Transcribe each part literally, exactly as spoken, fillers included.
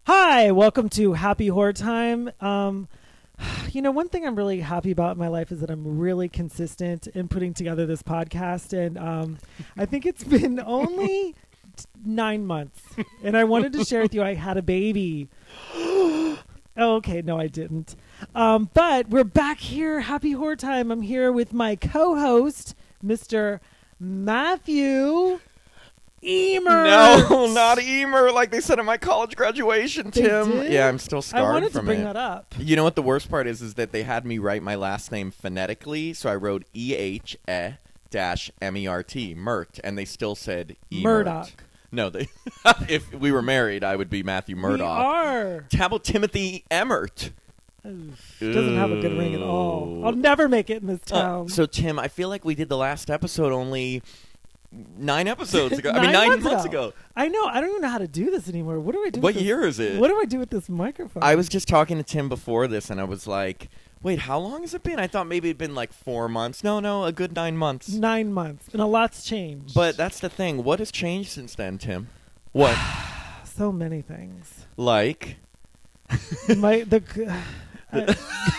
Hi, welcome to Happy Horror Time. Um, you know, one thing I'm really happy about in my life is that I'm really consistent in putting together this podcast, and um, I think it's been only t- nine months, and I wanted to share with you I had a baby. Oh, okay, no, I didn't. Um, but we're back here, Happy Horror Time. I'm here with my co-host, Mister Matthew Emer. No, not Emer, like they said at my college graduation, They Tim. did? Yeah, I'm still scarred I wanted from to bring it. that up. You know what the worst part is? Is that they had me write my last name phonetically, so I wrote E H E dash M E R T, Mert, and they still said E Murdoch. No, they. If we were married, I would be Matthew Murdoch. We are. How about Timothy Emmert? Oof, doesn't have a good ring at all. I'll never make it in this town. Uh, so, Tim, I feel like we did the last episode only nine episodes ago. I Nine mean, nine months months ago. ago. I know. I don't even know how to do this anymore. What do I do? What with this? year is it? What do I do with this microphone? I was just talking to Tim before this, and I was like, wait, how long has it been? I thought maybe it'd been like four months. No, no, a good nine months. nine months, and a lot's changed. But that's the thing. What has changed since then, Tim? What? so many things. Like? My the. I,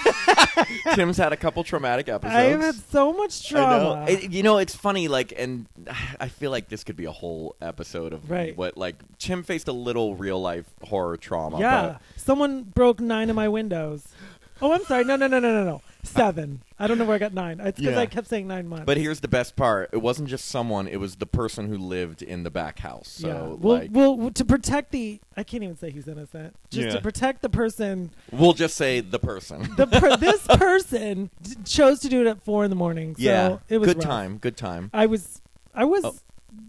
Tim's had a couple traumatic episodes. I've had so much trauma. I know. It, you know, it's funny, like, and I feel like this could be a whole episode of Right. what, like, Tim faced a little real-life horror trauma. yeah, someone broke nine of my windows. Oh, I'm sorry. No, no, no, no, no, no. Seven. I don't know where I got nine. It's because Yeah. I kept saying nine months. But, but here's the best part. It wasn't just someone. It was the person who lived in the back house. So, yeah. Well, like, well, to protect the, I can't even say he's innocent. Just Yeah. to protect the person. we'll just say the person. The per- this person d- chose to do it at four in the morning. So yeah. it was good rough. time. Good time. I was, I was, Oh.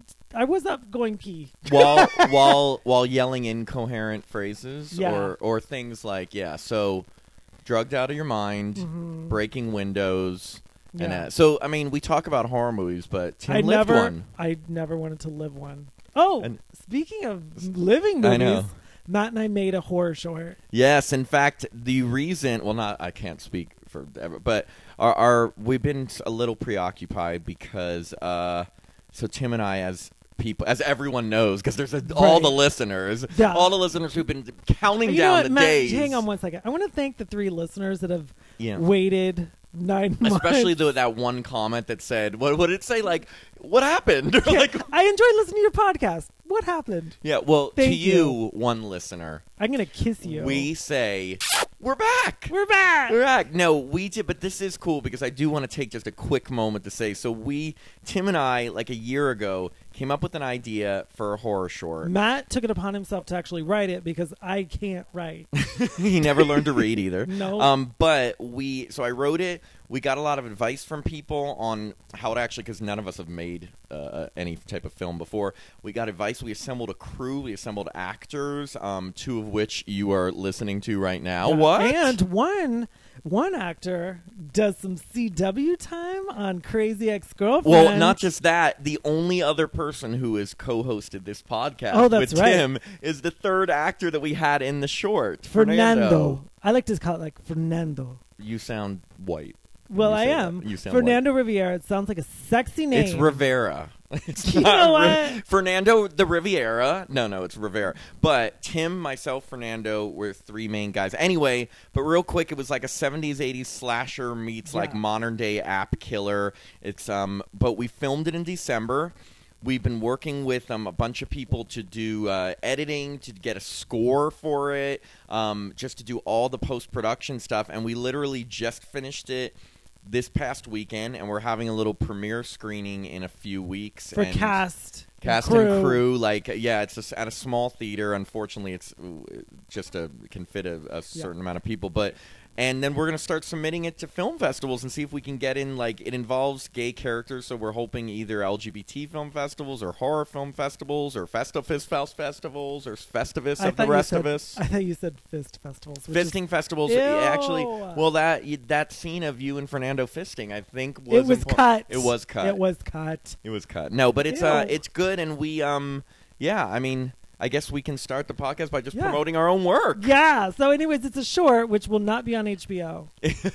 I was up going pee. while while while yelling incoherent phrases Yeah. or or things like yeah. So drugged out of your mind, Mhm. breaking windows. And Yeah. uh, so, I mean, we talk about horror movies, but Tim I lived never, one. I never wanted to live one. Oh, And- speaking of living movies, I know. Matt and I made a horror short. Yes, in fact, the reason, well, not, I can't speak for ever, but our, our we've been a little preoccupied because, uh, so Tim and I, as people, as everyone knows, because there's a, all Right. the listeners, Yeah. all the listeners who've been counting You know down what, the Matt, days. hang on one second. I want to thank the three listeners that have Yeah. waited nine months. Especially the, that one comment that said, what what did it say? Like, what happened? Or Yeah, like, I enjoyed listening to your podcast. What happened? yeah, well, Thank to you, you. one listener, I'm gonna kiss you. we say, we're back. we're back. We're back. No, we did, but this is cool because I do want to take just a quick moment to say, so we, Tim and I, like a year ago, came up with an idea for a horror short. Matt took it upon himself to actually write it because I can't write. He never learned to read either. No. Um, but we, so I wrote it. We got a lot of advice from people on how to actually, because none of us have made uh, any type of film before. We got advice. We assembled a crew. We assembled actors, um, two of which you are listening to right now. Yeah. What? And one one actor does some C W time on Crazy Ex-Girlfriend. Well, not just that. The only other person who has co-hosted this podcast Oh, that's with right. Tim is the third actor that we had in the short, Fernando. I like to call it like Fernando. You sound white. Well, You I say am. that. You sound Fernando Riviera. It sounds like a sexy name. It's Rivera. It's You not know Ri- what? Fernando the Riviera. No, no, it's Rivera. But Tim, myself, Fernando were three main guys. Anyway, but real quick, it was like a seventies, eighties slasher meets like Yeah. modern day app killer. It's um, but we filmed it in December. We've been working with um, a bunch of people to do uh, editing, to get a score for it, um, just to do all the post-production stuff. And we literally just finished it this past weekend, and we're having a little premiere screening in a few weeks. for and cast. Cast crew. and crew, like, yeah, it's just at a small theater. Unfortunately, it's uh, just a can fit a, a certain amount of people, but. And then we're going to start submitting it to film festivals and see if we can get in, like, it involves gay characters, so we're hoping either L G B T film festivals or horror film festivals or Festivus Faust festivals or Festivus I of the thought you rest said- of us. I thought you said fist festivals. which is- Fisting festivals, Ew. actually. Well, that y- that scene of you and Fernando fisting, I think, was it was impor- cut. It was cut. It was cut. It was cut. No, but it's uh, Ew. it's good, and we um, yeah. I mean, I guess we can start the podcast by just Yeah. promoting our own work. Yeah. So, anyways, it's a short which will not be on H B O.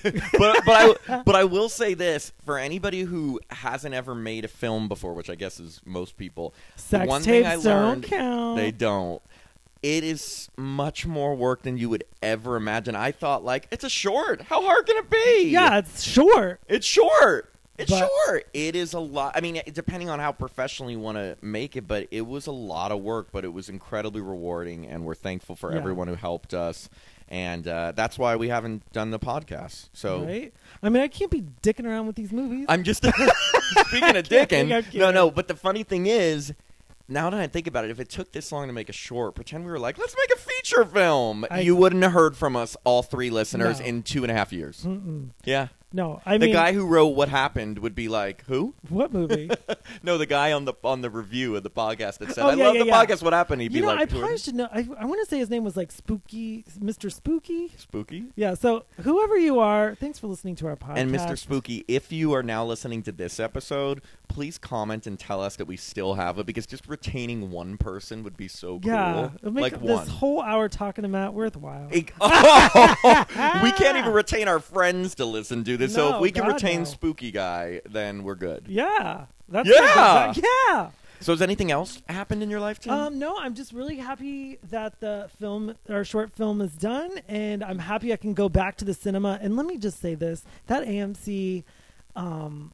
but but I but I will say this for anybody who hasn't ever made a film before, which I guess is most people. Sex one thing tapes I learned, don't count. They don't. It is much more work than you would ever imagine. I thought, like, it's a short. How hard can it be? Yeah, it's short. It's short. It's But- short. It is a lot. I mean, depending on how professional you want to make it, but it was a lot of work, but it was incredibly rewarding, and we're thankful for Yeah. everyone who helped us. And uh, that's why we haven't done the podcast. So Right? I mean, I can't be dicking around with these movies. I'm just speaking of dicking. I'm No, kidding. no. But the funny thing is, now that I think about it, if it took this long to make a short, pretend we were like, let's make a feature film. I- you wouldn't have heard from us, all three listeners, No. in two and a half years. Mm-mm. Yeah. No, I The mean, guy who wrote What Happened would be like, who? what movie? No, the guy on the on the review of the podcast that said, Oh, I yeah, love yeah, the yeah. podcast, What Happened? He'd You be know, like, I "Who are probably you?" should know. I, I want to say his name was like Spooky, Mister Spooky. Spooky? Yeah. So whoever you are, thanks for listening to our podcast. And Mister Spooky, if you are now listening to this episode, please comment and tell us that we still have it, because just retaining one person would be so cool. Yeah, it'll make like this one. whole hour talking to Matt worthwhile. It- oh, we can't even retain our friends to listen to this. so No, if we can God, retain no. Spooky Guy, then we're good. Yeah, that's Yeah! good. yeah. So has anything else happened in your life, Tim? Um, no, I'm just really happy that the film, our short film, is done, and I'm happy I can go back to the cinema. And let me just say this: that A M C, um,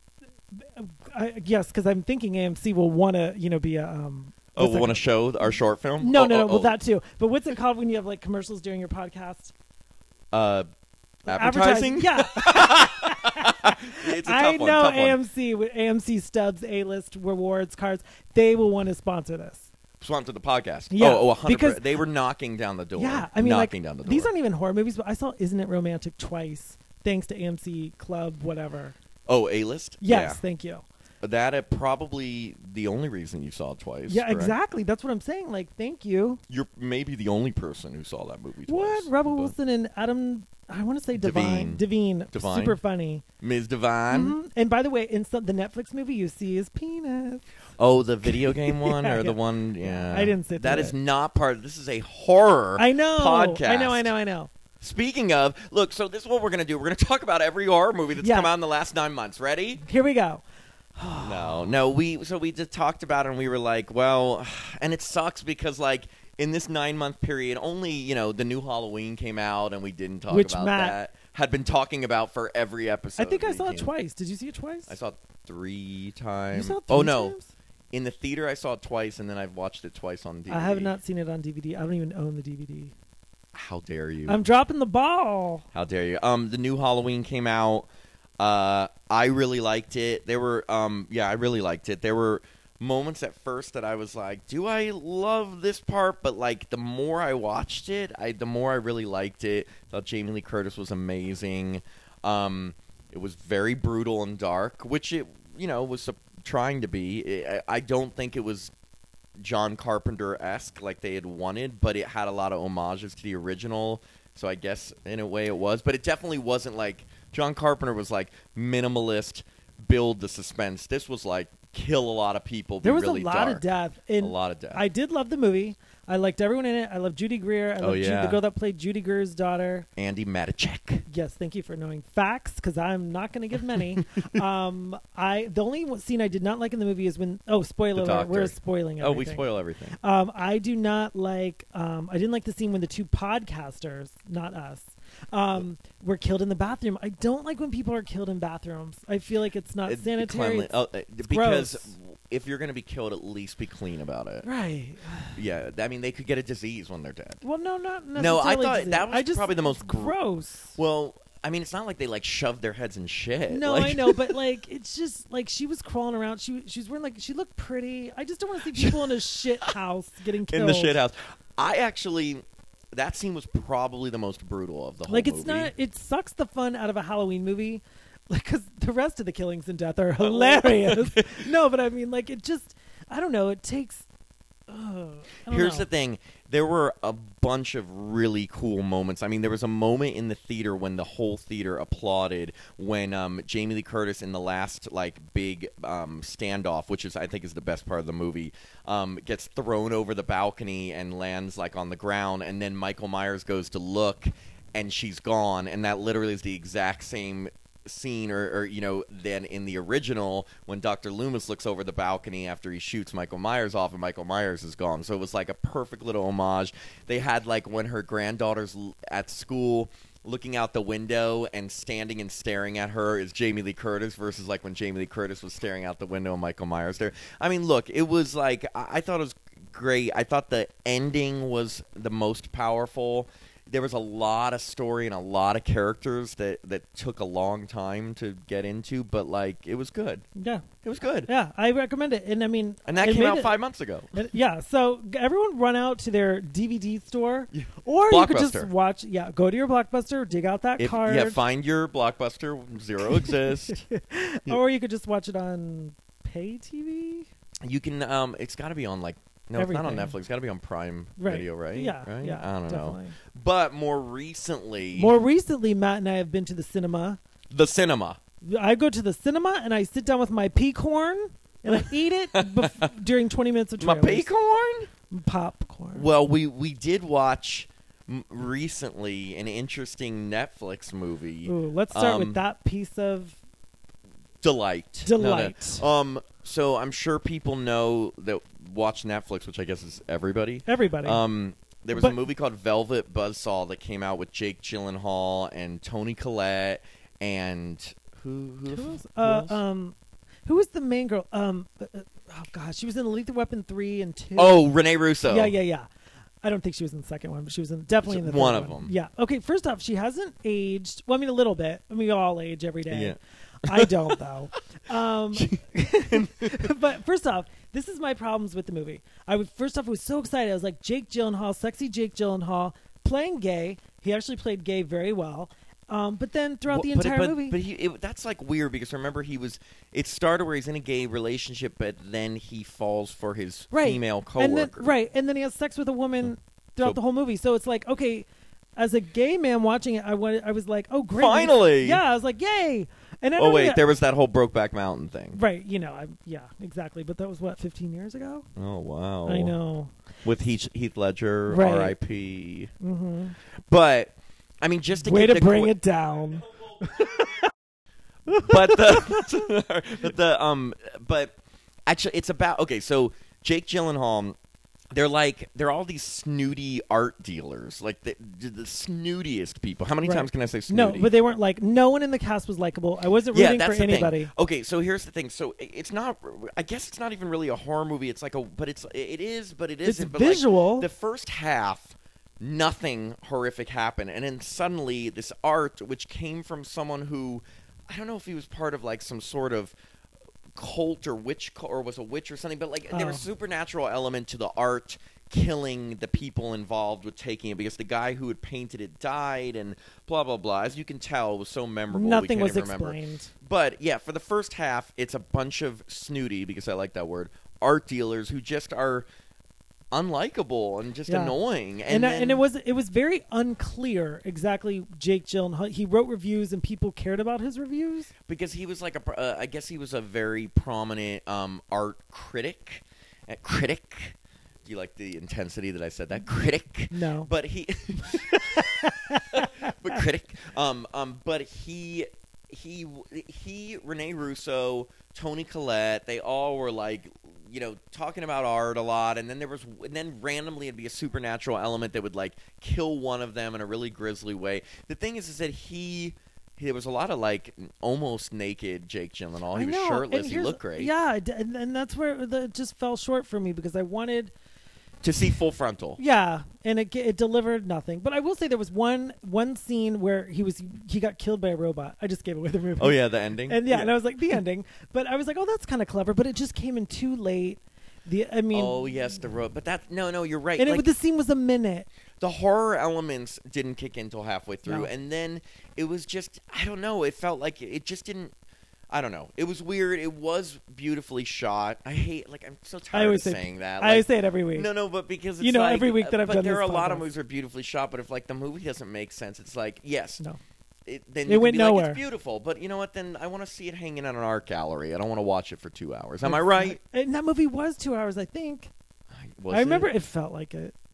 I, yes, because I'm thinking A M C will want to, you know, be a. Um, oh, what's we that want to show our short film? No, Oh, no, no. oh, Well, oh. that too. But what's it called when you have like commercials during your podcast? Uh, advertising? Yeah. It's a tough I one, know tough one. A M C with A M C Stubs A-list rewards cards. They will want to sponsor this. Sponsor the podcast. Yeah, oh, oh, one hundred percent. because- They were knocking down the door. Yeah, I mean, knocking like down the door. these aren't even horror movies, but I saw Isn't It Romantic twice, thanks to A M C Club, whatever. Oh, A-list? Yes, thank you. Yeah. That uh, probably the only reason you saw it twice. Yeah, correct? exactly. That's what I'm saying. Like, thank you. You're maybe the only person who saw that movie twice. What? Rebel but- Wilson and Adam. I want to say Divine. Devine. Devine. Devine? Super funny. Miz Divine? Mhm. And by the way, in some, the Netflix movie, you see his penis. Oh, the video game one Yeah, or the yeah. one? Yeah. I didn't sit That through is it. not part. This is a horror I know. podcast. I know. I know. I know. Speaking of, look, so this is what we're going to do. We're going to talk about every horror movie that's Yeah. come out in the last nine months. Ready? Here we go. No, no. We so we just talked about it and we were like, well, and it sucks because like in this nine month period, only you know the new Halloween came out and we didn't talk Which about Matt- that. Had been talking about for every episode. I think I we saw it came- twice. Did you see it twice? I saw it three You times. saw it oh three no, times? in the theater I saw it twice and then I've watched it twice on D V D. I have not seen it on D V D. I don't even own the D V D. How dare you? I'm dropping the ball. How dare you? Um, the new Halloween came out. Uh, I really liked it. There were, um, yeah, I really liked it. There were moments at first that I was like, "Do I love this part?" But like, the more I watched it, I the more I really liked it. Thought Jamie Lee Curtis was amazing. Um, it was very brutal and dark, which it, you know, was uh, trying to be. I, I don't think it was John Carpenter-esque like they had wanted, but it had a lot of homages to the original. So I guess in a way it was, but it definitely wasn't like John Carpenter was like minimalist, build the suspense. This was like kill a lot of people. Be There was really a lot dark. of death. A And lot of death. I did love the movie. I liked everyone in it. I love Judy Greer. I Oh, love Ju- yeah. the girl that played Judy Greer's daughter. Andy Matichek. Yes, thank you for knowing facts because I'm not going to give many. um, I the only one scene I did not like in the movie is when oh spoiler The alert, we're doctor. spoiling Oh, everything. we spoil everything. Um, I do not like. Um, I didn't like the scene when the two podcasters, not us, um, were killed in the bathroom. I don't like when people are killed in bathrooms. I feel like it's not It- sanitary. cleanli- It's- oh, uh, because gross. if you're going to be killed, at least be clean about it. Right. Yeah, I mean they could get a disease when they're dead. Well, no, not necessarily. No, I thought disease. that was I just, probably the most gr- gross. Well, I mean it's not like they like shoved their heads in shit. No, Like- I know, but like it's just like she was crawling around. She she was wearing like she looked pretty. I just don't want to see people in a shit house getting killed in the shit house. I actually, that scene was probably the most brutal of the whole Like it's movie. not. It sucks the fun out of a Halloween movie, like because the rest of the killings and death are hilarious. No, but I mean, like it just. I don't know. It takes. Uh, I don't Here's know. the thing. There were a bunch of really cool moments. I mean, there was a moment in the theater when the whole theater applauded when um, Jamie Lee Curtis in the last like big um, standoff, which is I think is the best part of the movie, um, gets thrown over the balcony and lands like on the ground, and then Michael Myers goes to look, and she's gone, and that literally is the exact same scene, or, or you know, than in the original when Doctor Loomis looks over the balcony after he shoots Michael Myers off and Michael Myers is gone. So it was like a perfect little homage. They had like when her granddaughter's l- at school looking out the window and standing and staring at her is Jamie Lee Curtis versus like when Jamie Lee Curtis was staring out the window and Michael Myers there. I mean, look, it was like, I, I thought it was great. I thought the ending was the most powerful. There was a lot of story and a lot of characters that, that took a long time to get into, but like it was good. Yeah, it was good. Yeah, I recommend it. And I mean, and that came out it, five months ago. It, yeah, so everyone run out to their D V D store, or you could just watch. Yeah, go to your Blockbuster, dig out that if, card. Yeah, find your Blockbuster. Zero exists. Or you could just watch it on pay T V. You can. Um, it's got to be on like. No, Everything. It's not on Netflix. It's got to be on Prime right. Video, right? Yeah, right? yeah. I don't definitely. know. But more recently, more recently, Matt and I have been to the cinema. The cinema. I go to the cinema and I sit down with my pea corn and I eat it bef- during twenty minutes of trailers. My pea corn? Popcorn. Well, we we did watch m- recently an interesting Netflix movie. Ooh, let's start um, with that piece of delight. Delight. No, no. Um. So I'm sure people know that watch Netflix, which I guess is everybody. Everybody. Um. There was but, a movie called Velvet Buzzsaw that came out with Jake Gyllenhaal and Toni Collette and who who, who was, who uh, else? um who was the main girl? Um. Uh, oh God, she was in Lethal Weapon three and two. Oh, Renee Russo. Yeah, yeah, yeah. I don't think she was in the second one, but she was in, definitely in the third one of one. them. Yeah. Okay. First off, she hasn't aged. Well, I mean, a little bit. I mean, we all age every day. Yeah. I don't though. Um, but first off, this is my problems with the movie. I would first off, I was so excited. I was like, Jake Gyllenhaal, sexy Jake Gyllenhaal, playing gay. He actually played gay very well. Um, but then throughout well, the entire but, but, movie, but he, it, that's like weird because remember he was. It started where he's in a gay relationship, but then he falls for his right. female coworker. And then, right, and then he has sex with a woman throughout so, the whole movie. So it's like, okay, as a gay man watching it, I wanted, I was like, oh great, finally, yeah, I was like, yay. And oh wait, get, there was that whole Brokeback Mountain thing, right? You know, I, yeah, exactly. But that was what fifteen years ago. Oh wow, I know. With Heath, Heath Ledger, right. R I P Mm-hmm. But I mean, just to way get to the bring qu- it down. but the but the um but actually it's about okay. So Jake Gyllenhaal. They're like they're all these snooty art dealers, like the, the snootiest people. How many right. times can I say snooty? No, but they weren't like. No one in the cast was likable. I wasn't yeah, rooting that's for the anybody. Thing. Okay, so here's the thing. So it's not. I guess it's not even really a horror movie. It's like a, but it's it is, but it isn't. It's but visual. Like the first half, nothing horrific happened, and then suddenly this art, which came from someone who, I don't know if he was part of like some sort of cult or witch or was a witch or something, but like oh. there was a supernatural element to the art killing the people involved with taking it because the guy who had painted it died and blah blah blah. As you can tell, it was so memorable. Nothing we was can't even explained. Remember. But yeah, for the first half, it's a bunch of snooty, because I like that word, art dealers who just are unlikable and just yeah. annoying. And and, and, then, and it was it was very unclear exactly Jake Gyllenhaal. He wrote reviews and people cared about his reviews because he was like a. Uh, I guess he was a very prominent um, art critic. Uh, critic. Do you like the intensity that I said that? Critic. No. But he. but critic. Um. Um. But he. He. He. Renee Russo. Toni Collette. They all were like, you know, talking about art a lot, and then there was, and then randomly it'd be a supernatural element that would like kill one of them in a really grisly way. The thing is, is that he, he there was a lot of like almost naked Jake Gyllenhaal. He I was know. shirtless. And He looked great. Yeah, and, and that's where the, it just fell short for me because I wanted to see full frontal. Yeah, and it it delivered nothing. But I will say there was one one scene where he was he got killed by a robot. I just gave away the movie. Oh yeah, the ending. And yeah, yeah. and I was like the ending. But I was like, oh, that's kind of clever. But it just came in too late. The I mean. Oh yes, the robot. But that no no you're right. And like, it, the scene was a minute. The horror elements didn't kick in until halfway through, No. and then it was just I don't know. It felt like it just didn't. I don't know. It was weird. It was beautifully shot. I hate, like, I'm so tired I always of say, saying that. I like, say it every week. No, no, but because it's you know, like, every week that I've but done there this are a lot of podcast. movies that are beautifully shot, but if, like, the movie doesn't make sense, it's like, yes. No. It, then It you went can be like, nowhere. it's beautiful, but you know what? Then I want to see it hanging out in an art gallery. I don't want to watch it for two hours. Am I right? And that movie was two hours, I think. Was I remember it? it felt like it.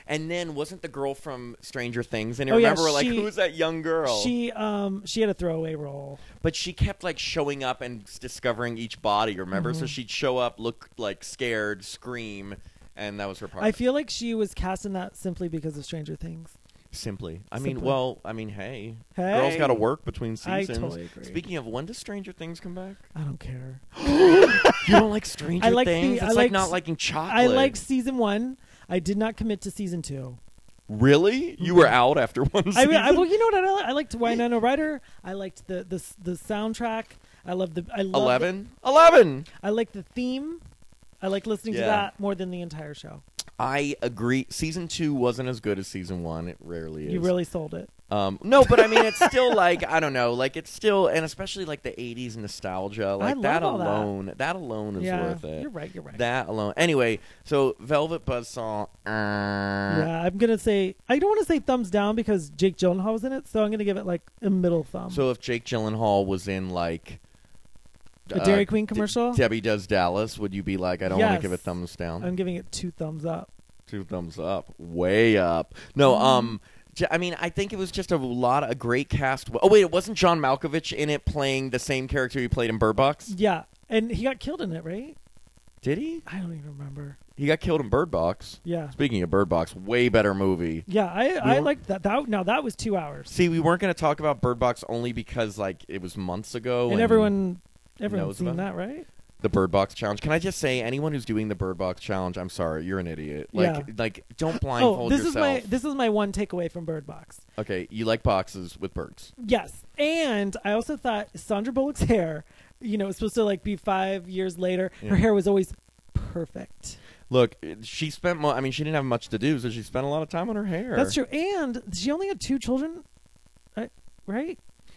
And then wasn't the girl from Stranger Things? And I Oh, yeah, remember, we're like, she- who's that young girl? She um she had a throwaway role. But she kept like showing up and s- discovering each body. Remember, Mm-hmm. so she'd show up, look like scared, scream, and that was her part. I feel like she was cast in that simply because of Stranger Things. Simply, I mean, Simply. well, I mean, hey, Hey. girls got to work between I seasons. totally agree. Speaking of, when does Stranger Things come back? I don't care. You don't like Stranger I like the- Things? I It's like liked- not liking chocolate. I liked season one. I did not commit to season two. Really? You were out after one I, season? I well, you know what I, li- I liked Winona Ryder. I liked the the s- the soundtrack. I love the I love Eleven. Eleven. The, I like the theme. I like listening to Yeah. that more than the entire show. I agree. Season two wasn't as good as season one. It rarely is. You really sold it. Um, no, but I mean, it's still like I don't know, like it's still, and especially like the eighties nostalgia, like love that all that. alone, that. alone is yeah, worth it. you're right. You're right. That alone. Anyway, so Velvet Buzzsaw. Uh, yeah, I'm gonna say I don't want to say thumbs down because Jake Gyllenhaal was in it, so I'm gonna give it like a middle thumb. So if Jake Gyllenhaal was in like The uh, Dairy Queen D- commercial? Debbie Does Dallas, would you be like, I don't want Yes. to give it thumbs down? I'm giving it two thumbs up. Two thumbs up, way up. No, Mm. um, j- I mean, I think it was just a lot of a great cast. Oh wait, it wasn't John Malkovich in it playing the same character he played in Bird Box? Yeah, and he got killed in it, right? Did he? I don't even remember. He got killed in Bird Box. Yeah, Speaking of Bird Box, way better movie. yeah. I I weren't- liked that. That now that was two hours, See, we weren't going to talk about Bird Box only because like it was months ago, and everyone everyone's knows seen about that, right? the Bird Box challenge. Can I just say, anyone who's doing the Bird Box challenge, I'm sorry, you're an idiot. Like, Yeah. like don't blindfold Oh, this yourself. is my this is my one takeaway from Bird Box. Okay, you like boxes with birds. Yes, and I also thought Sandra Bullock's hair, you know, it's supposed to like be five years later. Yeah. Her hair was always perfect. Look, she spent. Mo- I mean, she didn't have much to do, so she spent a lot of time on her hair. That's true, and she only had two children, uh, right?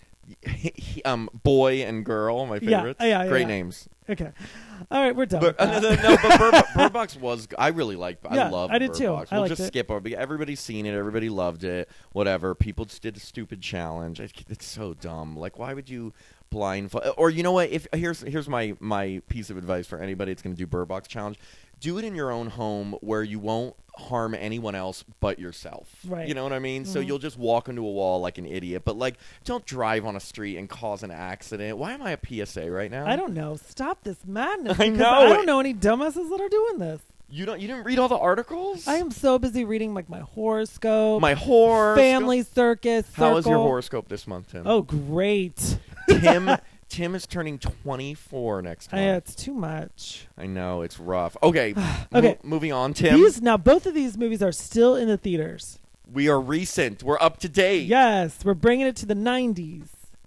He- um, boy and girl, my Yeah, favorites. yeah, yeah, Great yeah. names. Okay, all right, we're done. But with uh, that. no, no, but Bird, Bird Box was. I really like. I Yeah, love. I did Bird too. Box. I We'll liked just it. skip over. Everybody's seen it. Everybody loved it. Whatever. People just did a stupid challenge. It- It's so dumb. Like, why would you blindfold? Or you know what? If here's here's my my piece of advice for anybody that's going to do Bird Box challenge. Do it in your own home where you won't harm anyone else but yourself. Right. You know what I mean? So Mhm. you'll just walk into a wall like an idiot. But like, don't drive on a street and cause an accident. Why am I a P S A right now? I don't know. Stop this madness. I because know. I don't know any dumbasses that are doing this. You don't. You didn't read all the articles. I am so busy reading like my horoscope, My horoscope. family circus. How is your circle. horoscope this month, Tim? Oh, great. Tim. Tim is turning twenty-four next I, month. it's too much. I know it's rough. Okay. Okay. mo- moving on, Tim. These now both of these movies are still in the theaters. We are recent. We're up to date. Yes, we're bringing it to the nineties.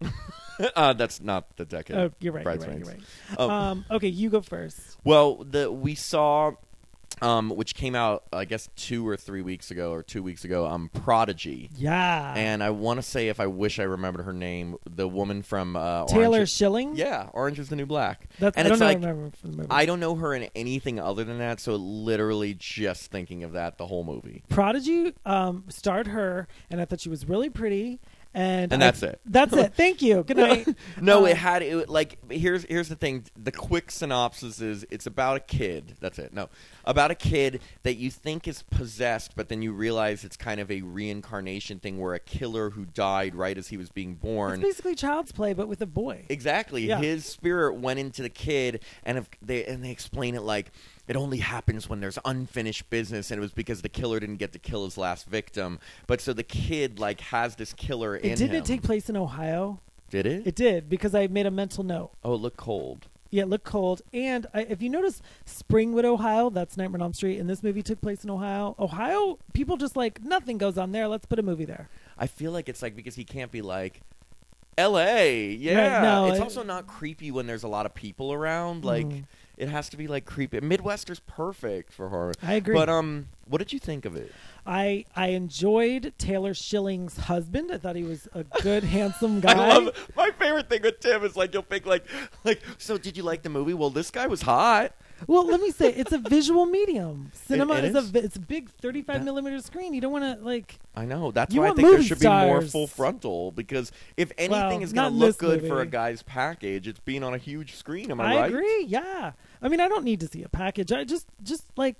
uh, that's not the decade. Oh, you're right. You're right. Bridesmaids. You're right. Oh. Um, okay, you go first. Well, the we saw, um, which came out I guess two or three weeks ago, or two weeks ago. Um, Prodigy. Yeah. And I want to say, if I wish I remembered her name, the woman from uh, Taylor Orange is- Schilling. Yeah, Orange is the New Black. That's, and I don't it's know. like, remember from the movie. I don't know her in anything other than that, so literally just thinking of that the whole movie. Prodigy um, starred her, and I thought she was really pretty. And, And I- that's it. That's it. Thank you. Good night. No, Uh, it had it like here's here's the thing. The quick synopsis is it's about a kid. That's it. No, about a kid that you think is possessed, but then you realize it's kind of a reincarnation thing where a killer who died right as he was being born. It's basically Child's Play, but with a boy. Exactly. Yeah. His spirit went into the kid, and if they and they explain it like it only happens when there's unfinished business, and it was because the killer didn't get to kill his last victim. But so the kid like has this killer in It didn't him. it take place in Ohio? Did it? It did because I made a mental note. Oh, it looked cold. Yeah, it looked cold. And I, if you notice, Springwood, Ohio, that's Nightmare on Elm Street, and this movie took place in Ohio. Ohio, people just like, nothing goes on there. Let's put a movie there. I feel like it's like because he can't be like L A. Yeah. Right, no, it's it- also not creepy when there's a lot of people around. Like Mhm. it has to be like creepy. Midwester's perfect for horror. I agree. But um, what did you think of it? I I enjoyed Taylor Schilling's husband. I thought he was a good, handsome guy. I love my favorite thing with Tim is like you'll think like like so did you like the movie? Well, this guy was hot. Well, let me say, it's a visual medium. Cinema it is, is? a vi- it's a big thirty-five That- millimeter screen. You don't want to like. I know. That's You why I want think there movie should be more stars. full frontal because if anything Well, is not going in to look this good for a movie. guy's package, it's being on a huge screen. Am I, I right? agree. Yeah. I mean, I don't need to see a package. I just just like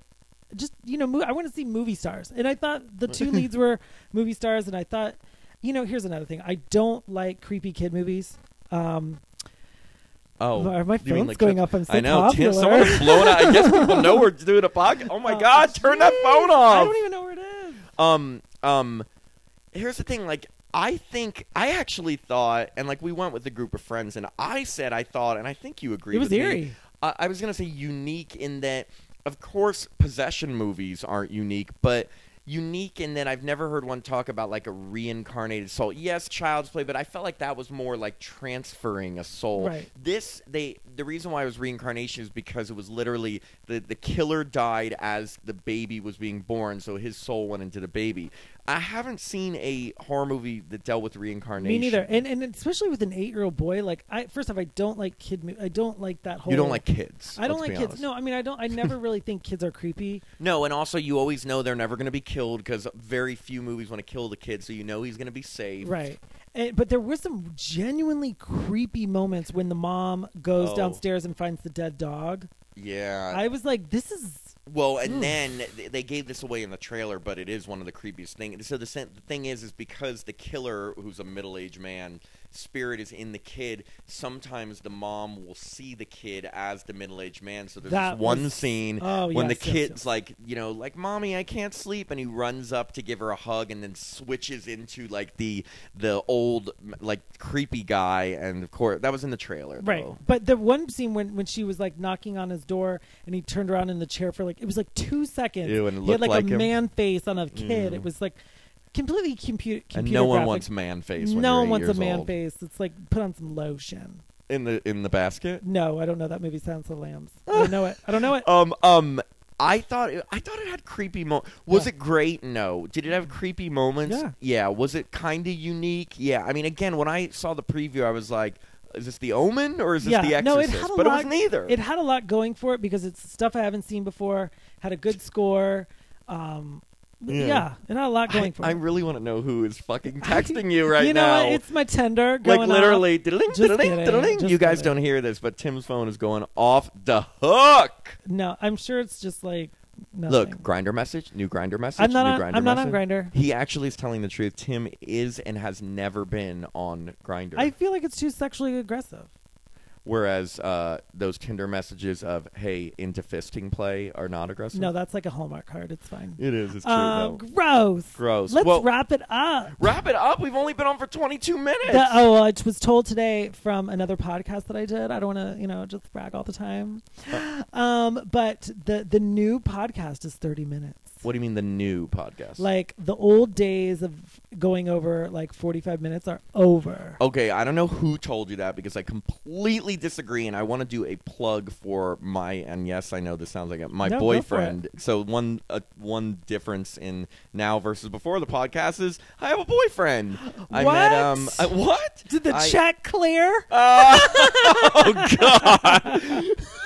just you know, mo- I want to see movie stars, and I thought the two leads were movie stars, and I thought, you know, here's another thing: I don't like creepy kid movies. Um, Oh, my, my you phone's mean like going Chris- off. I'm so I know. popular. Tim, someone is blowing out. I guess people know we're doing a podcast. Oh my Oh, God! Turn that geez. phone off. I don't even know where it is. Um, um, here's the thing. Like, I think I actually thought, and like we went with a group of friends, and I said I thought, and I think you agreed. It was with eerie. Me, uh, I was gonna say unique in that, of course, possession movies aren't unique, but unique in that I've never heard one talk about like a reincarnated soul. Yes, Child's Play, but I felt like that was more like transferring a soul. Right. This, they, the reason why it was reincarnation is because it was literally the the killer died as the baby was being born, so his soul went into the baby. I haven't seen a horror movie that dealt with reincarnation. Me neither, and and especially with an eight-year-old boy. Like, I first off, I don't like kid. Mo- I don't like that whole. You don't like kids. I don't let's like be kids. honest. No, I mean, I don't. I never really think kids are creepy. No, and also you always know they're never going to be killed because very few movies want to kill the kid, so you know he's going to be safe. Right. And, but there were some genuinely creepy moments when the mom goes Oh. downstairs and finds the dead dog. Yeah. I was like, this is. Well, and Oof. then th- they gave this away in the trailer, but it is one of the creepiest things. So the, sen- the thing is, is because the killer, who's a middle-aged man, spirit is in the kid, sometimes the mom will see the kid as the middle-aged man. So there's That this one was- scene oh, when yes, the yes, kid's yes. like, you know, like, Mommy, I can't sleep, and he runs up to give her a hug and then switches into, like, the the old, like, creepy guy. And, of course, that was in the trailer, Right. though. But the one scene when, when she was like knocking on his door and he turned around in the chair for like, it was like two seconds. Ew, and it he had looked like, like a him. man face on a kid. Mm. It was like completely compu- computer And no one graphic. wants man face when No you're one eight wants a years man old. face. It's like put on some lotion. In the, in the basket? No, I don't know that movie. Silence of the Lambs. I don't know it. I don't know it. Um, um, I thought it, I thought it had creepy moments. Was Yeah. it great? No. Did it have creepy moments? Yeah. Yeah. Was it kind of unique? Yeah. I mean, again, when I saw the preview, I was like, "Is this The Omen or is this Yeah. The Exorcist?" No, it had a but lot, it was neither. It had a lot going for it because it's stuff I haven't seen before. Had a good score. Um, yeah. Yeah. it had a lot going I, for I it. really want to know who is fucking texting you right you know now. what? It's my Tinder going like off. literally, diddling, Just diddling, kidding. diddling. Just You guys kidding. don't hear this, but Tim's phone is going off the hook. No, I'm sure it's just like nothing. Look, Grinder message, new Grinder message. I'm not new on. Grindr I'm not on message. Grinder. He actually is telling the truth. Tim is and has never been on Grinder. I feel like it's too sexually aggressive. Whereas uh, those Tinder messages of "Hey, into fisting play" are not aggressive. No, that's like a Hallmark card. It's fine. it is. It's true. Um, though. gross. Gross. Let's Well- wrap it up. Wrap it up. We've only been on for twenty-two minutes. The, oh, well, I was told today from another podcast that I did. I don't want to, you know, just brag all the time. Um, but the the new podcast is thirty minutes. What do you mean the new podcast? Like the old days of going over like forty-five minutes are over. Okay, I don't know who told you that because I completely disagree, and I want to do a plug for my. And yes, I know this sounds like a, my No, go for boyfriend. So one uh, one difference in now versus before the podcast is I have a boyfriend. I What? met um. I, what? Did the I- check clear? Uh, oh God.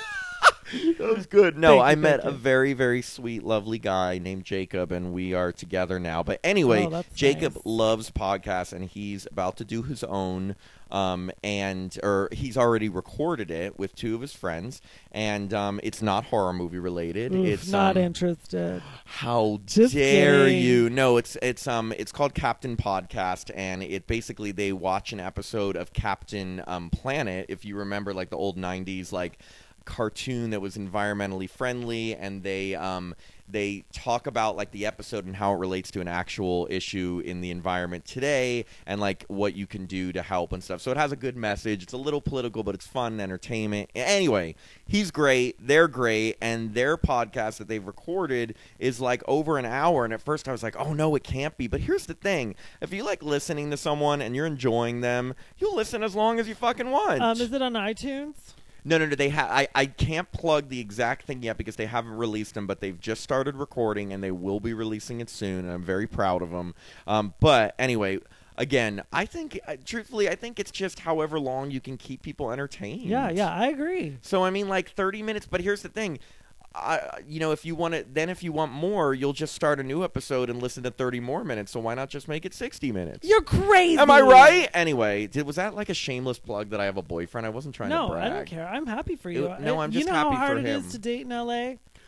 That was good. No, Thank you, I met thank a you. very, very sweet, lovely guy named Jacob, and we are together now. But anyway, Oh, that's Jacob nice. loves podcasts, and he's about to do his own. Um, and or he's already recorded it with two of his friends, and um, it's not horror movie related. Oof, it's not um, interested. How Just dare kidding. you? No, it's it's um it's called Captain Podcast, and it basically they watch an episode of Captain um, Planet. If you remember, like the old nineties, like cartoon that was environmentally friendly, and they um they talk about like the episode and how it relates to an actual issue in the environment today, and like what you can do to help and stuff. So it has a good message. It's a little political, but it's fun and entertainment. Anyway, he's great. They're great, and their podcast that they've recorded is like over an hour. And at first I was like, oh no, it can't be. But here's the thing: if you like listening to someone and you're enjoying them, you'll listen as long as you fucking want. Um, is it on iTunes? No, no, no. They ha- I, I can't plug the exact thing yet because they haven't released them, but they've just started recording, and they will be releasing it soon, and I'm very proud of them. Um, but anyway, again, I think, uh, truthfully, I think it's just however long you can keep people entertained. Yeah, yeah, I agree. So, I mean, like thirty minutes, but here's the thing. I, you know, if you want to, then if you want more, you'll just start a new episode and listen to thirty more minutes. So why not just make it sixty minutes? You're crazy. Am I right? Anyway, did, was that like a shameless plug that I have a boyfriend? I wasn't trying No, to brag. I don't care. I'm happy for you. It- no, I- I'm you just know happy how hard for it him. is to date in L A?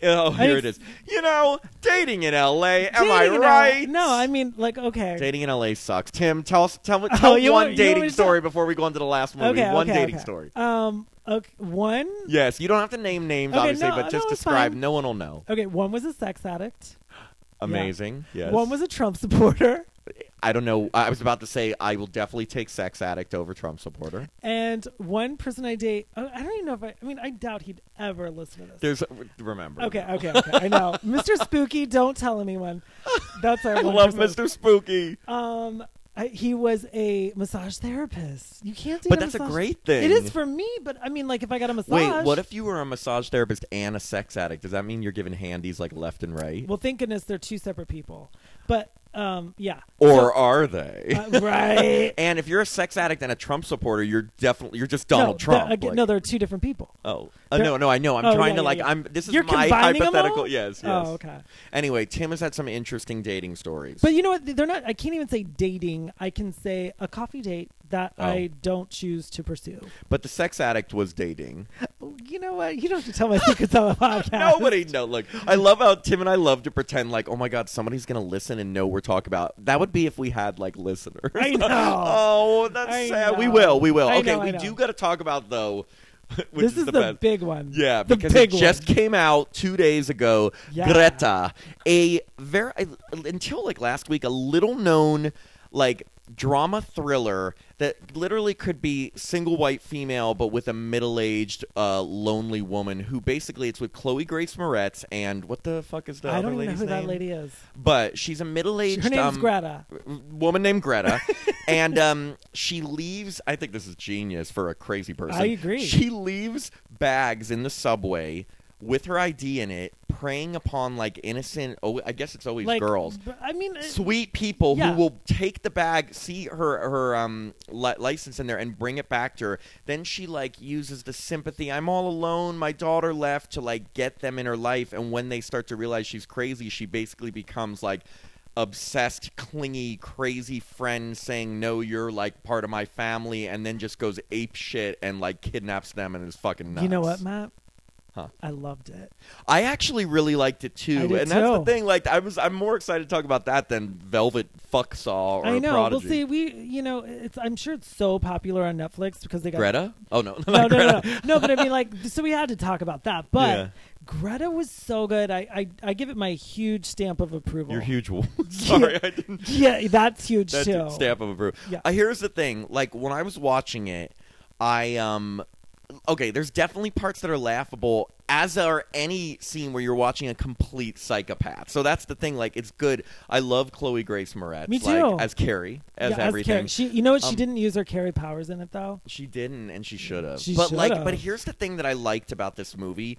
Oh, I here mean, it is. You know, dating in L A. Am dating I in L A right? No, I mean, like, okay. Dating in L A sucks. Tim, tell us, tell, Oh, tell you one want- you want dating me to story tell- before we go into the last movie. Okay, one okay, dating okay. story. Um, okay, one. Yes, you don't have to name names, Okay, obviously, no, but just no, it's describe. fine. No one will know. Okay, one was a sex addict. Amazing. Yes. One was a Trump supporter. I don't know. I was about to say I will definitely take sex addict over Trump supporter. And one person I date, I I don't even know if I, I mean, I doubt he'd ever listen to this. There's remember. Okay, okay, okay. I know. Mister Spooky, don't tell anyone. That's our I one love person. Mister Spooky. Um, I, he was a massage therapist. You can't date But a that's a massage- great thing. It is for me, but I mean, like, if I got a massage. Wait, what if you were a massage therapist and a sex addict? Does that mean you're giving handies like left and right? Well, thank goodness they're two separate people. But, um, yeah. Or So- are they? uh, right. And if you're a sex addict and a Trump supporter, you're definitely you're just Donald no, Trump. they're- again, like- no, they're two different people. Oh, uh, They're- no, no, I know. I'm Oh, trying yeah, to yeah, like. yeah. I'm. This is You're my combining them hypothetical. all? Yes, yes. Oh, okay. Anyway, Tim has had some interesting dating stories. But you know what? They're not. I can't even say dating. I can say a coffee date that Oh. I don't choose to pursue. But the sex addict was dating. You know what? You don't have to tell my secrets on the podcast. Nobody know. Look, I love how Tim and I love to pretend like, oh my god, somebody's gonna listen and know we're talking about. That would be if we had like listeners. I know. Oh, that's I sad. We know. will. We will. I okay, know, I we know. do got to talk about though. Which This is the, the best. big one. Yeah, the because big it just one. came out two days ago. Yeah. Greta, a very until like last week, a little known like drama thriller that literally could be single white female, but with a middle aged uh, lonely woman who basically it's with Chloe Grace Moretz and what the fuck is the I other don't even know lady's who name? that lady is. But she's a middle aged. Her name's um, Greta. woman named Greta, and um, she leaves. I think this is genius for a crazy person. I agree. She leaves bags in the subway with her I D in it, preying upon like innocent. Oh, I guess it's always Like girls. b- I mean, uh, Sweet people yeah. who will take the bag, see her her um li- license in there, and bring it back to her. Then she like uses the sympathy. I'm all alone. My daughter left to like get them in her life, and when they start to realize she's crazy, she basically becomes like obsessed, clingy, crazy friend saying, no, you're like part of my family, and then just goes ape shit and like kidnaps them and is fucking nuts. you know what, Matt? Huh. I loved it. I actually really liked it too, I did and that's the too. thing. Like, I was, I'm more excited to talk about that than Velvet Fucksaw or I know. Prodigy. Well, see, we, you know, it's. I'm sure it's so popular on Netflix because they got Greta? Oh no, No, not no, no, Greta. no, no. But I mean, like, so we had to talk about that. But Yeah. Greta was so good. I, I, I give it my huge stamp of approval. You're huge. wolf. Sorry, I didn't. Yeah, that's huge That's too. a stamp of approval. Yeah. Uh, here's the thing. Like when I was watching it, I um, okay, there's definitely parts that are laughable, as are any scene where you're watching a complete psychopath. So that's the thing. Like it's good. I love Chloe Grace Moretz. Me like, too. as Carrie, as yeah, everything. Carrie. She, you know what? She Um, didn't use her Carrie powers in it though. She didn't, and she should have. She But like, should've. but here's the thing that I liked about this movie.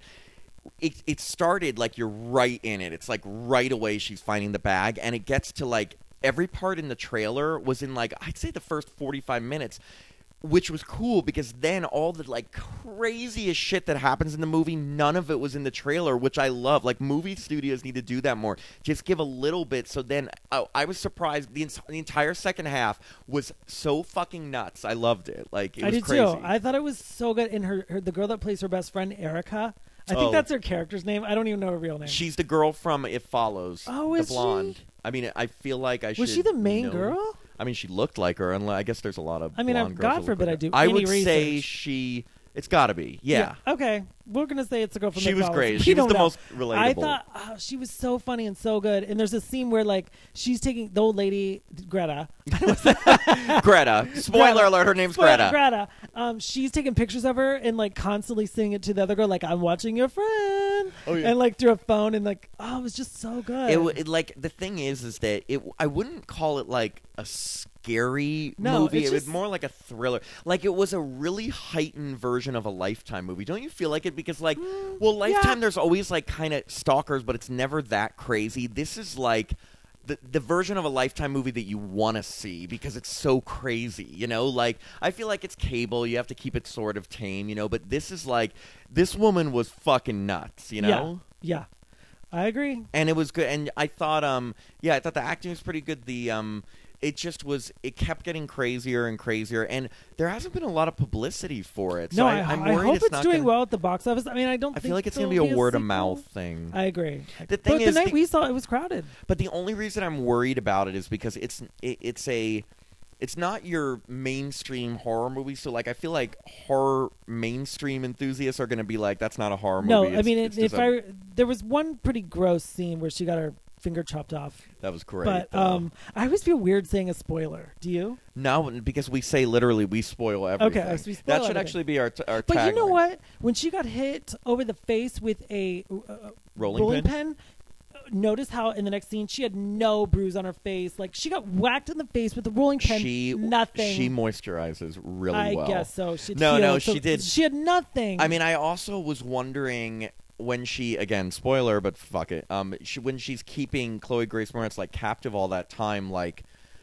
It it started like you're right in it. It's like right away she's finding the bag, and it gets to like every part in the trailer was in like I'd say the first forty-five minutes, which was cool because then all the like craziest shit that happens in the movie, none of it was in the trailer, which I love. Like movie studios need to do that more. Just give a little bit. So then oh, I was surprised. The, ent- the entire second half was so fucking nuts. I loved it. Like it I was did crazy. too. I thought it was so good. And her, her, the girl that plays her best friend, Erica. I think Oh. that's her character's name. I don't even know her real name. She's the girl from It Follows. Oh, the is she? blonde. I mean, I feel like I should. Was she the main know- girl? I mean, she looked like her, and I guess there's a lot of. I mean, blonde I'm- girls God that look forbid like I her. do I any would say research. she. It's got to be. Yeah. Okay. We're gonna say it's the girl from She The was Follows. great. We She was don't the know. most relatable. I thought oh, she was so funny and so good. And there's a scene where like she's taking the old lady Greta. Greta. Spoiler Greta. alert. Her name's Spoiler, Greta. Greta. Um, she's taking pictures of her and like constantly saying it to the other girl, like "I'm watching your friend," Oh, yeah. and like through a phone, and like oh, it was just so good. It, w- it like the thing is, is that it. I wouldn't call it like a scary No, movie. it's It was just- more like a thriller. Like it was a really heightened version of a Lifetime movie. Don't you feel like it? Because like, well, Lifetime, Mm, yeah. there's always like kind of stalkers, but it's never that crazy. This is like. The, the version of a Lifetime movie that you want to see because it's so crazy, you know? Like, I feel like it's cable. You have to keep it sort of tame, you know? But this is like, this woman was fucking nuts, you know? yeah, yeah, I agree. And it was good. And I thought, um, yeah, I thought the acting was pretty good. The, um, it just was. It kept getting crazier and crazier, and there hasn't been a lot of publicity for it. So no, I, I, I'm I worried hope it's, it's not doing gonna, well at the box office. I mean, I don't. I think feel like it's going to there'll be a word of sequel. mouth thing. I agree. The thing but is, the night the, we saw it was crowded. but the only reason I'm worried about it is because it's it, it's a. It's not your mainstream horror movie, so like I feel like horror mainstream enthusiasts are going to be like, "That's not a horror movie." No, it's, I mean, it's it, if a, I there was one pretty gross scene where she got her finger chopped off. that was great. But though. um, I always feel weird saying a spoiler. Do you? No, because we say literally we spoil everything. Okay, so we spoil that should everything. actually be our t- our. But you know tagline. what? When she got hit over the face with a uh, Rolling pin? pen, notice how in the next scene she had no bruise on her face. Like she got whacked in the face with a rolling pin. She nothing. She moisturizes really I well. guess so. She No, healed, no, so she did. She had nothing. I mean, I also was wondering when she again spoiler, but fuck it. Um, she, when she's keeping Chloe Grace Moretz like captive all that time, like.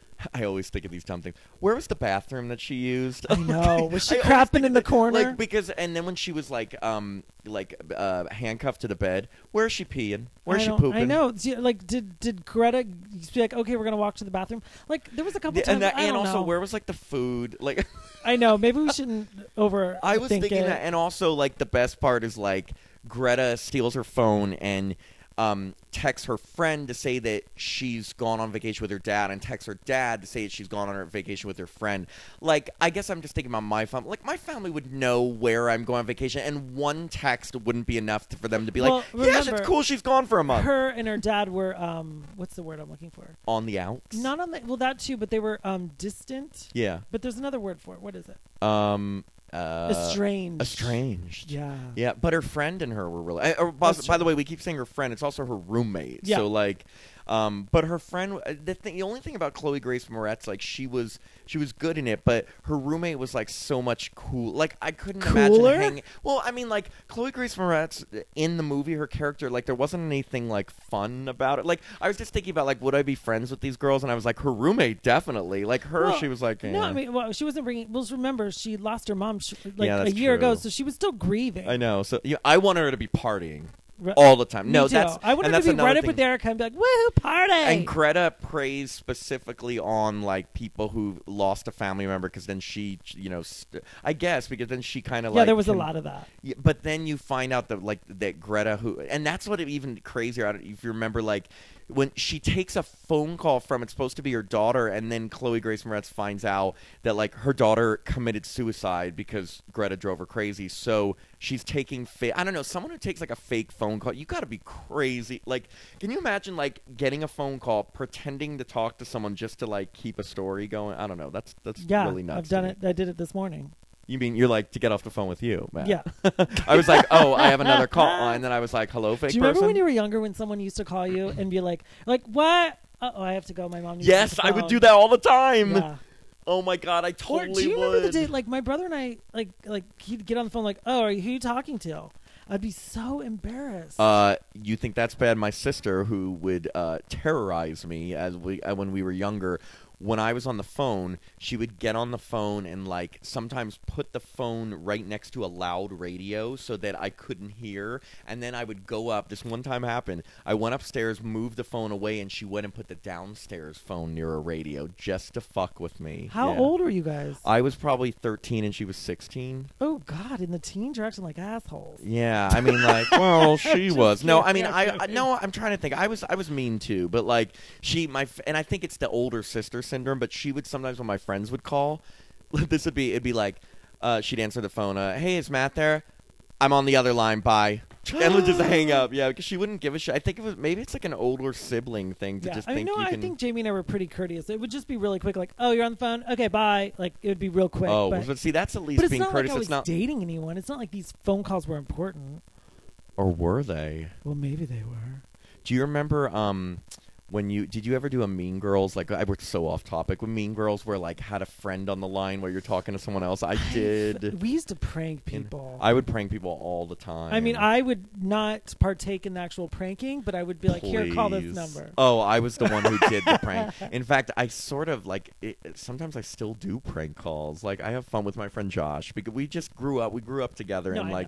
I always think of these dumb things. Where was the bathroom that she used? I know. Was she I always crapping think in of the it, corner? Like because, and then when she was like, um, like uh, handcuffed to the bed, where is she peeing? Where is I she don't- pooping? I know. She- Like, did did Greta be like, okay, we're gonna walk to the bathroom? Like, there was a couple The- times. and that, I and don't also, know. where was like the food? Like, I know. Maybe we shouldn't over. I was think thinking it. that, and also like the best part is like Greta steals her phone and um, texts her friend to say that she's gone on vacation with her dad, and texts her dad to say that she's gone on her vacation with her friend. Like, I guess I'm just thinking about my family. Like, my family would know where I'm going on vacation, and one text wouldn't be enough to, for them to be Well, like, "Yes, remember, it's cool. She's gone for a month." Her and her dad were um, what's the word I'm looking for? On the outs. Not on the well, that too, but they were um distant. Yeah. But there's another word for it. What is it? Um. Uh, Estranged. Estranged. Yeah. Yeah, but her friend and her were really. Uh, or, by, That's by true. the way, we keep saying her friend. It's also her roommate. Yeah. So like, um, but her friend. uh, The thing, the only thing about Chloe Grace Moretz, like she was, she was good in it, but her roommate was like so much cool. Like I couldn't Cooler? imagine hanging. Well, I mean, like Chloe Grace Moretz in the movie, her character, like there wasn't anything like fun about it. Like I was just thinking about like, would I be friends with these girls? And I was like, her roommate definitely. Like her, Well, she was like, No, eh. I mean, well, she wasn't bringing. Well, remember, she lost her mom sh- like Yeah, a that's year ago, true. so she was still grieving. I know. So yeah, I want her to be partying. Re- all the time. Me No, too. that's I want and her that's to be another right up thing. with Erica and be like, "Woohoo, party!" And Greta preys specifically on like people who lost a family member because then she, you know, st- I guess because then she kind of yeah, like there was can- a lot of that. Yeah, but then you find out that like that Greta who, and that's what it even crazier. I don't- If you remember, like when she takes a phone call from it's supposed to be her daughter, and then Chloe Grace Moretz finds out that like her daughter committed suicide because Greta drove her crazy. So she's taking fake. I don't know, someone who takes like a fake phone call. You got to be crazy. Like, can you imagine like getting a phone call, pretending to talk to someone just to like keep a story going? I don't know. That's that's Yeah, really nuts. I've done to it. me. I did it this morning. You mean you're like to get off the phone with you, Matt? Yeah. I was like, oh, I have another call, and then I was like, hello, fake Do you remember person. when you were younger when someone used to call you and be like, like what? Uh oh, I have to go. My mom. Needs Yes, my I would phone." do that all the time. Yeah. Oh my god, I Or totally do you would. remember the day? Like my brother and I, like like he'd get on the phone, like, oh, are you, who are you talking to? I'd be so embarrassed. Uh, you think that's bad? My sister, who would uh, terrorize me as we uh, when we were younger, when I was on the phone, she would get on the phone and like sometimes put the phone right next to a loud radio so that I couldn't hear. And then I would go up. This one time happened. I went upstairs, moved the phone away, and she went and put the downstairs phone near a radio just to fuck with me. How Yeah. old were you guys? I was probably thirteen and she was sixteen. Oh God, in the teens you're acting like assholes. Yeah, I mean, like, well, she Just was. No, kidding. I mean, I, I no, I'm trying to think. I was, I was mean too, but like, she, my, f- and I think it's the older sister syndrome. But she would sometimes when my friends would call, this would be, it'd be like, uh, she'd answer the phone. Uh, hey, is Matt there? I'm on the other line. Bye. And would just hang up. Yeah, because she wouldn't give a shit. I think it was maybe it's like an older sibling thing to Yeah, just I mean, think no, you I can. think Jamie and I were pretty courteous. It would just be really quick, like, "Oh, you're on the phone. Okay, bye." Like it would be real quick. oh, but, but see, that's at least but it's being not courteous. like I was it's not, dating anyone. It's not like these phone calls were important. or were they? Well, maybe they were. Do you remember um when you did you ever do a Mean Girls, like I worked so off topic, when Mean Girls were like had a friend on the line while you're talking to someone else? I did. We used to prank And people. I would prank people all the time. I mean, I would not partake in the actual pranking, but I would be like, "Here, call this Please. number." Oh, I was the one who did the prank. In fact, I sort of like it, sometimes I still do prank calls. Like I have fun with my friend Josh because we just grew up. We grew up together, No, and I like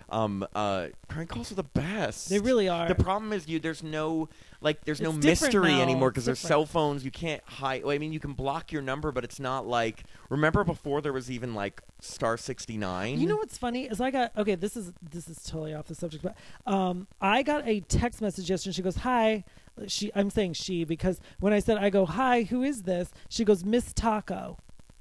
Um, uh, prank calls are the best. They really are. The problem is you. There's no like. There's no It's different mystery now. anymore It's because there's different. cell phones. You can't hide. Well, I mean, you can block your number, but it's not like. Remember before there was even like star sixty-nine. You know what's funny is I got okay. This is this is totally off the subject, but um, I got a text message yesterday. And she goes, "Hi." She, I'm saying she because when I said I go, "Hi, who is this?" She goes, "Miss Taco."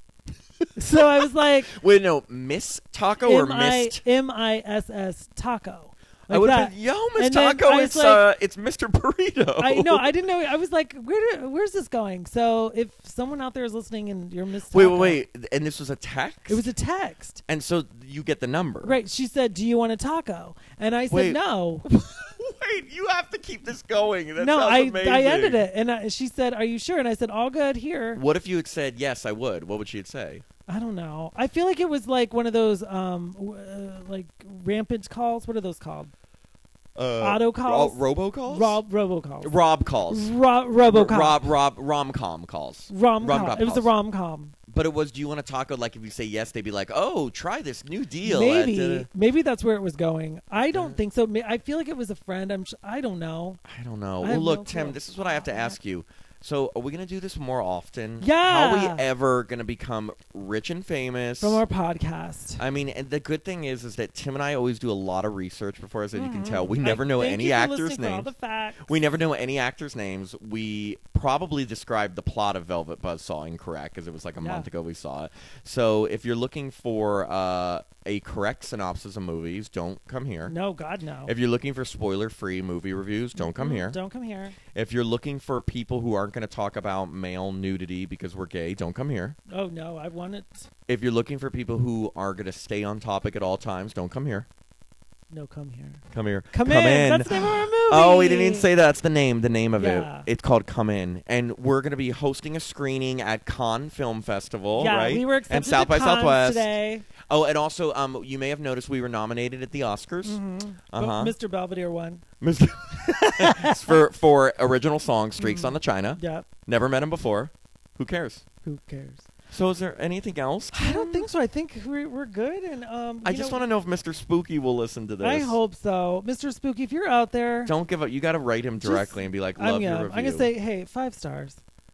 So I was like, Wait, no, Miss Taco or M I Mist? M I S S Taco. I Like would that. have been, yo, Miss And then Taco, I was it's like- uh, it's Mister Burrito. I know. I didn't know. I was like, where? Do, where's this going? So if someone out there is listening and you're Miss Wait, Taco, wait, wait, and this was a text. it was a text. and so you get the number. Right. She said, "Do you want a taco?" And I said, Wait. "No." Wait, you have to keep this going. That no, sounds I amazing. I ended it, and I, she said, "Are you sure?" And I said, "All good here." What if you had said yes? I would. What would she have say? I don't know. I feel like it was like one of those um w- uh, like rampant calls. What are those called? Uh, Auto calls? Ro- robo calls. Rob robocalls. Rob calls. Ro- robocall. Rob Rob rom com calls. rom rom-com com. It was a calls. rom com. But it was. Do you want a taco? Like if you say yes, they'd be like, "Oh, try this new deal." Maybe, at, uh, maybe that's where it was going. I don't Uh, think so. Ma- I feel like it was a friend. I'm. Sh- I don't know. I don't know. I well, have look, no Tim. clue. This is what I have to ask you. So, are we going to do this more often? Yeah. How are we ever going to become rich and famous? From our podcast. I mean, and the good thing is, is that Tim and I always do a lot of research before, as you can Mhm. tell. We I never know thank any you for actors' listening for all names. the facts. We never know any actors' names. We probably described the plot of Velvet Buzzsaw incorrect because it was like a Yeah. month ago we saw it. So if you're looking for uh, a correct synopsis of movies, don't come here. No, God, no. If you're looking for spoiler-free movie reviews, don't come Mm, here. Don't come here. If you're looking for people who aren't going to talk about male nudity because we're gay, don't come here. Oh no, I want it. If you're looking for people who are going to stay on topic at all times, don't come here. No, come here. Come here. Come, in. That's the name of our movie. Oh, we didn't even say that's the name. The name of Yeah. it. It's called Come In, and we're going to be hosting a screening at Cannes Film Festival, Yeah, right? we were accepted and South to by Cannes Southwest today. Oh, and also, um, you may have noticed we were nominated at the Oscars. Mm-hmm. Uh-huh. Mister Belvedere won. Mister for for original song "Streaks Mhm. on the China." Yep. Never met him before. Who cares? Who cares? So, is there anything else? I don't think so. I think we're, we're good. And um, I you just know, want to know if Mister Spooky will listen to this. I hope so, Mister Spooky. If you're out there, Don't give up. You got to write him Just- directly and be like, "Love I'm, your yeah, review." I'm gonna say, hey, five stars.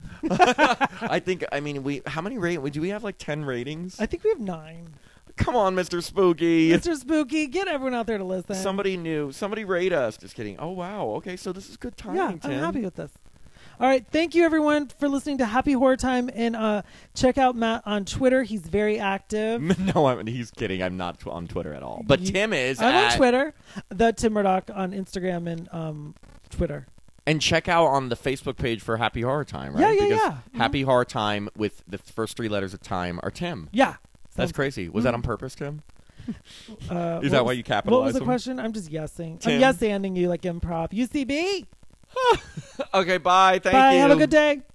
I think. I mean, we. How many rate? Do we have like ten ratings? I think we have nine. Come on, Mister Spooky. Mister Spooky, get everyone out there to listen. Somebody new. Somebody rate us. Just kidding. Oh wow. Okay, so this is good timing, yeah, Tim. I'm happy with this. All right, thank you everyone for listening to Happy Horror Time, and uh, check out Matt on Twitter. He's very active. No, I'm, he's kidding. I'm not tw- on Twitter at all. But You- Tim is. I'm at- on Twitter, the Tim Murdoch on Instagram and um, Twitter. And check out on the Facebook page for Happy Horror Time, right? Yeah, yeah, because yeah. Happy Horror Time with the first three letters of time are Tim. Yeah, That's So, crazy. Was that on purpose, Tim? uh, Is what that was- why you What capitalized was the them? question? I'm just guessing. Tim. I'm yes-anding you like improv. U C B. Okay, bye. Thank Bye. you. Have a good day.